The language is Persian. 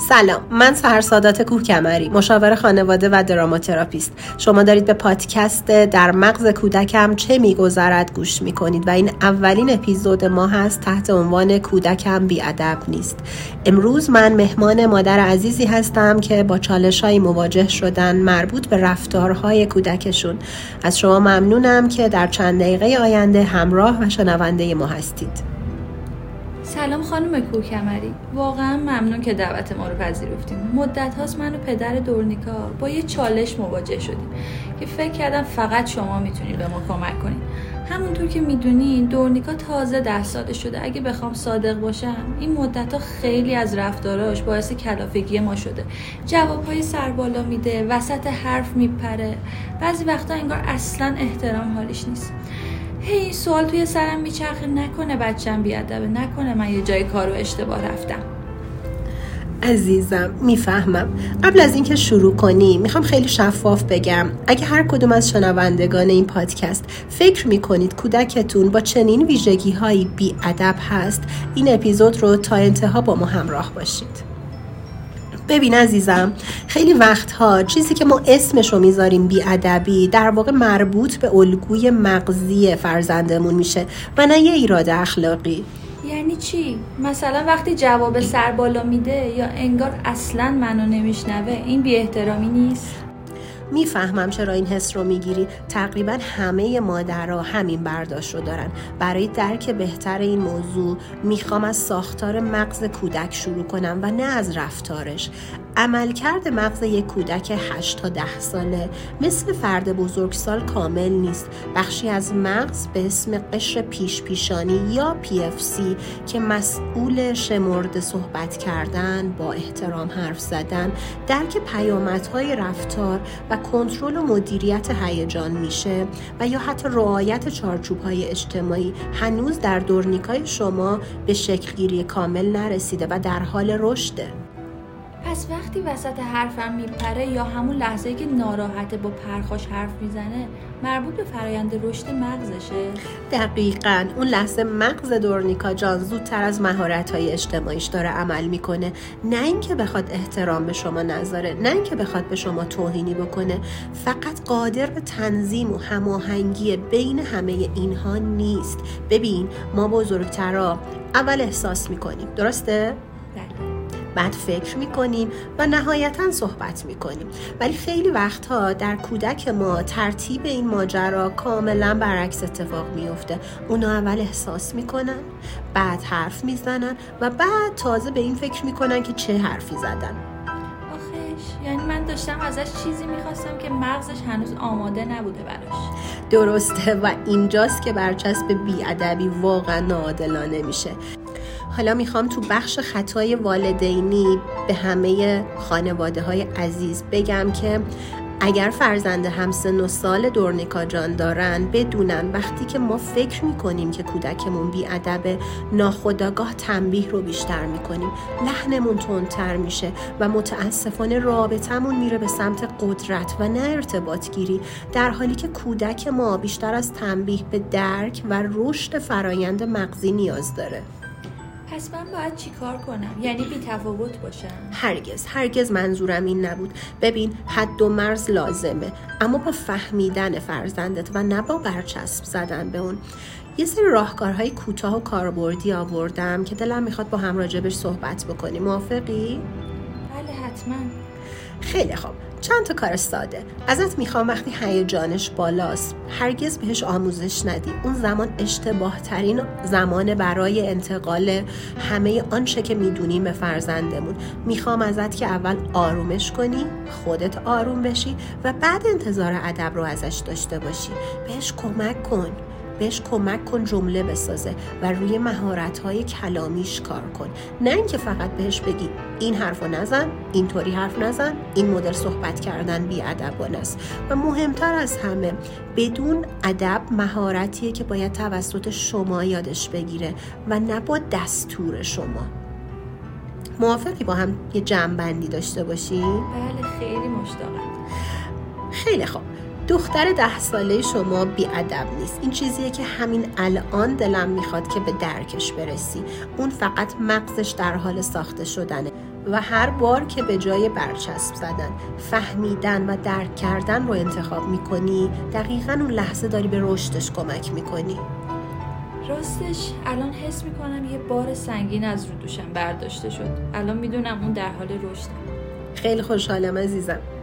سلام، من سحر سادات کوهکمری، مشاور خانواده و دراماتراپیست. شما دارید به پادکست در مغز کودکم چه میگذرد گوش میکنید و این اولین اپیزود ما هست تحت عنوان کودکم بی‌ادب نیست. امروز من مهمان مادر عزیزی هستم که با چالش‌هایی مواجه شدن مربوط به رفتارهای کودکشون. از شما ممنونم که در چند دقیقه آینده همراه و شنونده ما هستید. سلام خانم کوهکمری، واقعا ممنون که دعوت ما رو پذیرفتیم. مدت هاست من و پدر دورنیکا با یه چالش مواجه شدیم که فکر کردم فقط شما میتونید به ما کمک کنید. همونطور که میدونین دورنیکا تازه 10 ساله شده. اگه بخوام صادق باشم این مدت ها خیلی از رفتاراش باعث کلافگی ما شده. جوابهای سربالا میده، وسط حرف میپره، بعضی وقتا انگار اصلا احترام حالیش نیست. این سوال توی سرم میچرخه، نکنه بچم بیادبه، نکنه من یه جای کارو اشتباه رفتم. عزیزم میفهمم. قبل از اینکه شروع کنی میخوام خیلی شفاف بگم اگه هر کدوم از شنوندگان این پادکست فکر میکنید کودکتون با چنین ویژگی هایی بی‌ادب هست، این اپیزود رو تا انتها با ما همراه باشید. ببین عزیزم، خیلی وقتها چیزی که ما اسمشو میذاریم بی‌ادبی در واقع مربوط به الگوی مغزی فرزندمون میشه و نه یه ایراد اخلاقی. یعنی چی؟ مثلا وقتی جواب سر بالا میده یا انگار اصلا منو نمیشنوه، این بی احترامی نیست؟ میفهمم چرا این حس رو میگیری. تقریبا همه مادرها همین برداشت رو دارن. برای درک بهتر این موضوع میخوام از ساختار مغز کودک شروع کنم و نه از رفتارش. عملکرد مغز یک کودک 8 تا 10 ساله مثل فرد بزرگسال کامل نیست. بخشی از مغز به اسم قشر پیشانی یا PFC که مسئول شمرده صحبت کردن، با احترام حرف زدن، درک پیامدهای رفتار و کنترل و مدیریت هیجان میشه و یا حتی رعایت چارچوب‌های اجتماعی هنوز در دورنیکای شما به شکل‌گیری کامل نرسیده و در حال رشده. پس وقتی وسط حرفم میپره یا همون لحظه‌ای که ناراحته با پرخاش حرف میزنه مربوط به فرایند رشد مغزشه؟ دقیقاً اون لحظه مغز دورنیکا جان زودتر از مهارت‌های اجتماعیش داره عمل میکنه. نه اینکه بخواد احترام به شما نذاره، نه اینکه بخواد به شما توهینی بکنه، فقط قادر به تنظیم و هماهنگی بین همه اینها نیست. ببین، ما بزرگترا اول احساس میکنیم، درسته؟ بعد فکر میکنیم و نهایتاً صحبت میکنیم، ولی خیلی وقتها در کودک ما ترتیب این ماجرا کاملا برعکس اتفاق میفته. اونا اول احساس میکنن، بعد حرف میزنن و بعد تازه به این فکر میکنن که چه حرفی زدن. یعنی من داشتم ازش چیزی میخواستم که مغزش هنوز آماده نبوده براش. درسته و اینجاست که برچسب بی‌ادبی واقعا ناعادلانه میشه. حالا میخوام تو بخش خطای والدینی به همه خانواده‌های عزیز بگم که اگر فرزند همسن و سال دورنیکا جان دارن بدونن وقتی که ما فکر میکنیم که کودکمون بی‌ادبه ناخودآگاه تنبیه رو بیشتر میکنیم، لحنمون تندتر میشه و متاسفانه رابطمون میره به سمت قدرت و نه ارتباط گیری، در حالی که کودک ما بیشتر از تنبیه به درک و رشد فرایند مغزی نیاز داره. پس من باید چی کار کنم؟ یعنی بی تفاوت باشم؟ هرگز منظورم این نبود. ببین، حد و مرز لازمه، اما با فهمیدن فرزندت و نه با برچسب زدن به اون. یه سری راهکارهای کوتاه و کاربردی آوردم که دلم میخواد با هم راجبش صحبت بکنیم. موافقی؟ بله حتما. خیلی خوب. چند تا کار ساده. ازت میخوام وقتی هیجانش بالاست هرگز بهش آموزش ندی. اون زمان اشتباه ترین زمان برای انتقال همه آنچه که میدونیم به فرزندمون. میخوام ازت که اول آرومش کنی، خودت آروم بشی و بعد انتظار ادب رو ازش داشته باشی. بهش کمک کن جمله بسازه و روی مهارت‌های کلامیش کار کن. نه اینکه فقط بهش بگی این حرفو نزن، اینطوری حرف نزن، این مدل صحبت کردن بی‌ادبانه است. و مهمتر از همه، بدون ادب مهارتیه که باید توسط شما یادش بگیره و نه با دستور شما. موافقی با هم یه جمع‌بندی داشته باشی؟ بله، خیلی مشتاقم. خیلی خوب. دختر 10 ساله شما بی‌ادب نیست. این چیزیه که همین الان دلم میخواد که به درکش برسی. اون فقط مغزش در حال ساخته شدنه و هر بار که به جای برچسب زدن فهمیدن و درک کردن رو انتخاب میکنی، دقیقاً اون لحظه داری به رشدش کمک میکنی. راستش الان حس میکنم یه بار سنگین از رو دوشم برداشته شد. الان میدونم اون در حال رشده. خیلی خوشحالم عزیزم.